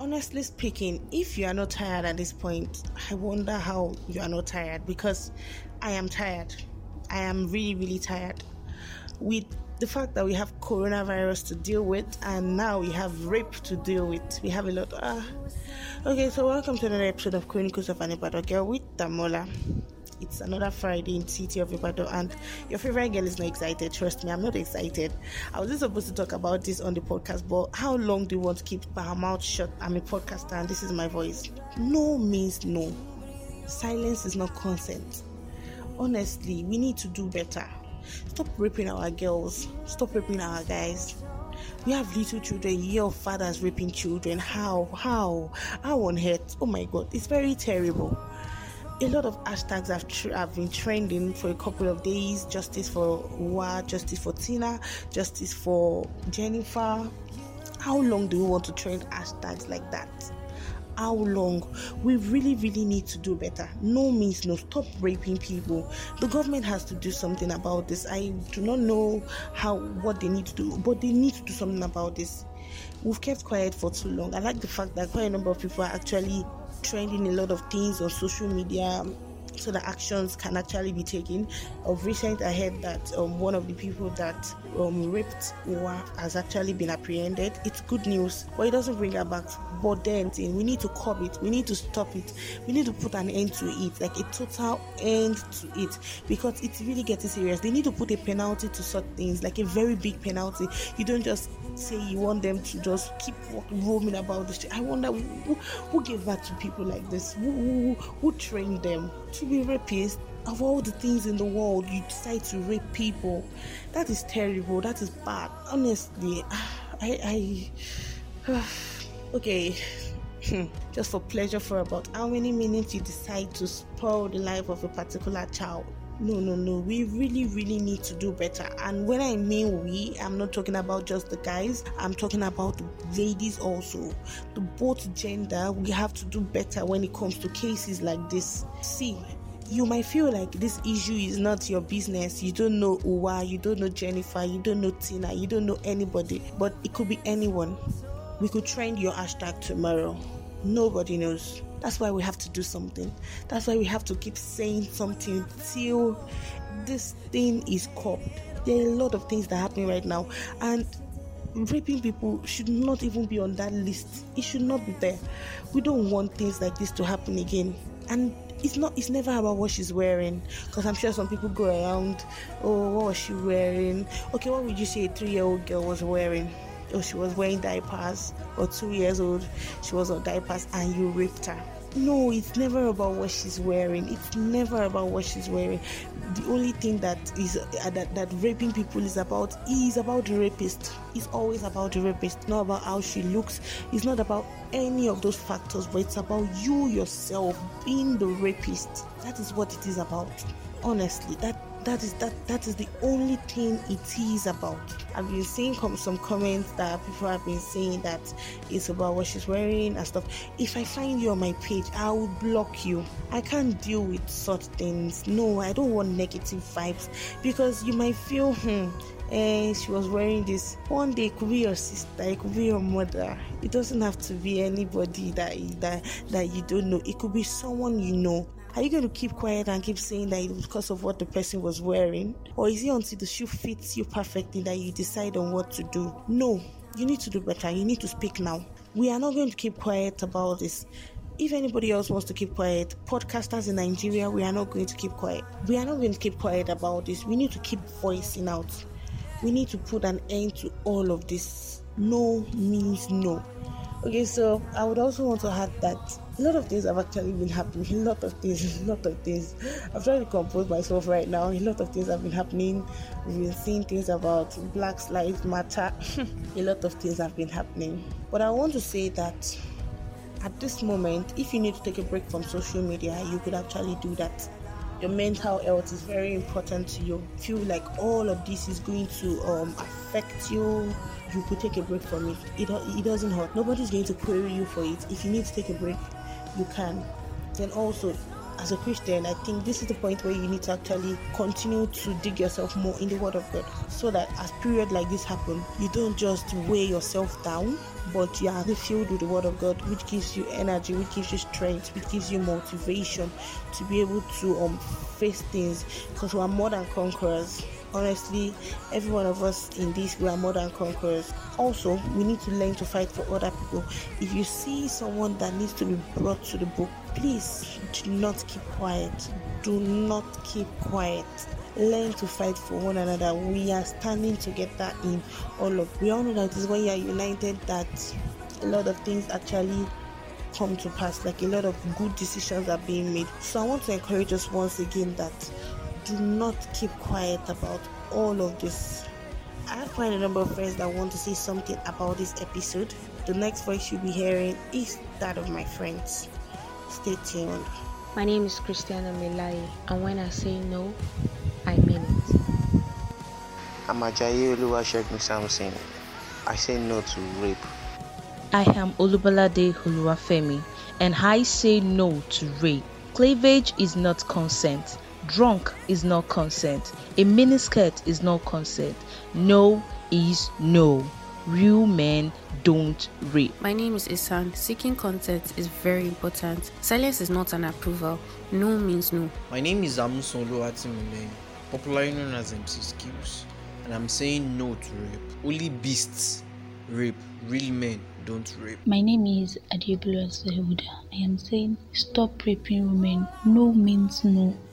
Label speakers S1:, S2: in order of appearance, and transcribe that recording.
S1: Honestly speaking, if you are not tired at this point, I wonder how you are not tired, because I am tired. I am really, really tired. With the fact that we have coronavirus to deal with, and now we have rape to deal with. We have a lot. Okay, so welcome to another episode of Chronicles of an Ibadan Girl with Damola. It's another Friday in the city of Ibadan, and your favorite girl is not excited. Trust me, I'm not excited. I wasn't supposed to talk about this on the podcast, but how long do you want to keep my mouth shut? I'm a podcaster and this is my voice. No means no. Silence is not consent. Honestly, we need to do better. Stop raping our girls. Stop raping our guys. We have little children. You hear of fathers raping children. How on earth? Oh my God, it's very terrible. A lot of hashtags have been trending for a couple of days. Justice for Uwa, justice for Tina, justice for Jennifer. How long do we want to trend hashtags like that? How long? We really need to do better. No means no. Stop raping people. The government has to do something about this. I do not know what they need to do, but they need to do something about this. We've kept quiet for too long. I like the fact that quite a number of people are actually trending a lot of things on social media so that actions can actually be taken. Of recent, I heard that one of the people that raped Uwa has actually been apprehended. It's good news, but it doesn't bring her back. But then we need to curb it. We need to stop it. We need to put an end to it, like a total end to it, because it's really getting serious. They need to put a penalty to such things, like a very big penalty. You don't just say you want them to just keep roaming about the street. I wonder who gave that to people like this? Who trained them to be rapists? Of all the things in the world, you decide to rape people. That is terrible. That is bad. Honestly, okay. Just for pleasure for about how many minutes you decide to spoil the life of a particular child. No. We really need to do better. And when I mean we, I'm not talking about just the guys. I'm talking about the ladies also. The both gender, we have to do better when it comes to cases like this. See, you might feel like this issue is not your business. You don't know Uwa, you don't know Jennifer, you don't know Tina, you don't know anybody. But it could be anyone. We could trend your hashtag tomorrow. Nobody knows. That's why we have to do something. That's why we have to keep saying something till this thing is caught. There are a lot of things that are happening right now, and raping people should not even be on that list. It should not be there. We don't want things like this to happen again. And it's never about what she's wearing, because I'm sure some people go around, oh, what was she wearing? Okay, what would you say a 3-year-old girl was wearing? Oh, she was wearing diapers, or 2 years old, she was on diapers and you raped her. No, it's never about what she's wearing. It's never about what she's wearing. The only thing that is that raping people is about the rapist. It's always about the rapist, not about how she looks. It's not about any of those factors, but it's about you yourself being the rapist. That is what it is about. Honestly, that is the only thing it is about. I've been seeing some comments that people have been saying that it's about what she's wearing and stuff. If I find you on my page, I will block you. I can't deal with such things. No, I don't want negative vibes, because you might feel she was wearing this. One day it could be your sister, it could be your mother. It doesn't have to be anybody that you don't know. It could be someone you know. Are you going to keep quiet and keep saying that it was because of what the person was wearing? Or is it until the shoe fits you perfectly that you decide on what to do? No, you need to do better. You need to speak now. We are not going to keep quiet about this. If anybody else wants to keep quiet, podcasters in Nigeria, we are not going to keep quiet. We are not going to keep quiet about this. We need to keep voicing out. We need to put an end to all of this. No means no. Okay, so I would also want to add that a lot of things have actually been happening. A lot of things. I'm trying to compose myself right now. A lot of things have been happening. We've been seeing things about Black Lives Matter. A lot of things have been happening. But I want to say that at this moment, if you need to take a break from social media, you could actually do that. Your mental health is very important to you. Feel like all of this is going to affect you. You could take a break from it. It doesn't hurt. Nobody's going to query you for it. If you need to take a break, you can. Then also, as a Christian, I think this is the point where you need to actually continue to dig yourself more in the Word of God, so that as period like this happen, you don't just weigh yourself down, but you are filled with the Word of God, which gives you energy, which gives you strength, which gives you motivation to be able to face things, because we are more than conquerors. Honestly, every one of us in this, we are more than conquerors. Also, we need to learn to fight for other people. If you see someone that needs to be brought to the book, please do not keep quiet. Do not keep quiet. Learn to fight for one another. We are standing together in all of. We all know that is when you are united that a lot of things actually come to pass, like a lot of good decisions are being made. So I want to encourage us once again that do not keep quiet about all of this. I have quite a number of friends that want to say something about this episode. The next voice you'll be hearing is that of my friends. Stay tuned.
S2: My name is Christiana Melai, and when I say no, I mean it.
S3: I'm Ajayi Oluwasegun Samson. I say no to rape.
S4: I am Olubalade Oluwafemi, and I say no to rape. Cleavage is not consent. Drunk is not consent. A miniskirt is not consent. No is no. Real men don't rape.
S2: My name is Isan. Seeking consent is very important. Silence is not an approval. No means no.
S5: My name is Amuson Oluwatimileni, popularly known as MC Skills, and I'm saying no to rape. Only beasts rape. Real men don't rape.
S6: My name is Adiebulu Sehuda. I am saying stop raping women. No means no.